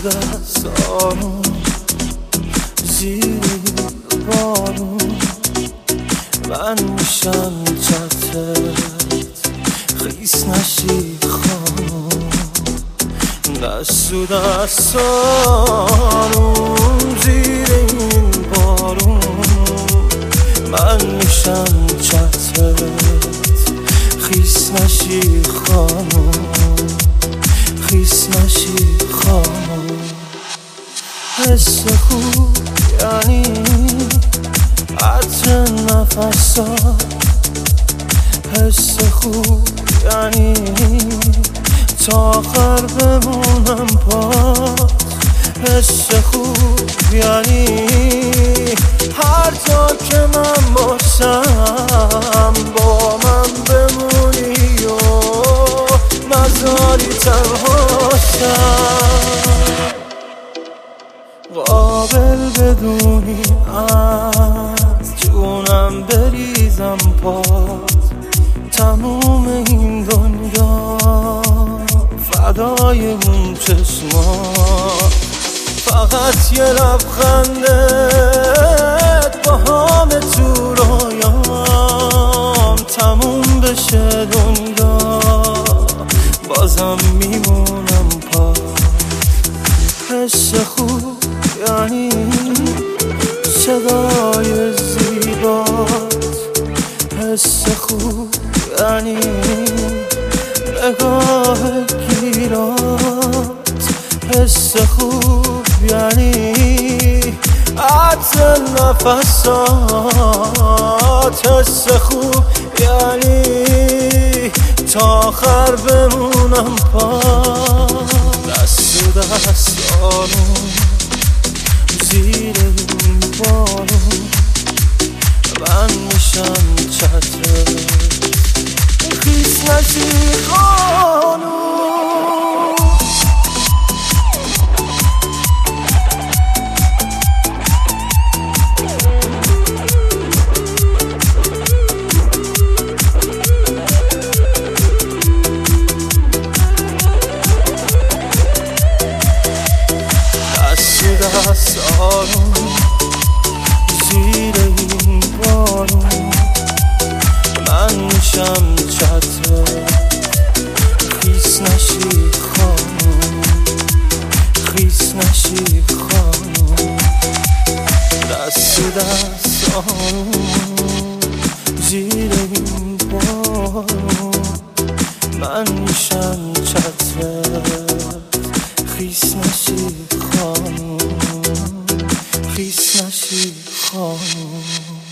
دست آروم زیر بارون من میشم چترت خیس نشی خانوم دست و دست آروم زیر این بارون من میشم چترت خیس نشی خانوم خیس نشی خانوم حس خوب یعنی عطر نفسات حس خوب یعنی تا آخر بمونم پات حس خوب یعنی هر جا که من باشم با من بمونی و نذاری تنهاشم قابل بدونی از جونم بریزم پات تموم این دنیا فدای اون چشمات فقط یه لبخندت با همه تو رویام تموم بشه دنیا بازم میمونم پات حس خوب یعنی صدای زیبات حس خوب یعنی نگاه گیرات حس خوب یعنی عطر نفسات حس خوب یعنی تا آخر بمونم پات دست و دست آروم زیر این بارون من میشم چترت خیس نشی خانوم دست آروم زیر این بارون من میشم چترت خیس نشی خانوم خیس نشی خانوم دست آروم زیر این بارون من میشم چترت خیس نشی خانوم خیس نشی خانوم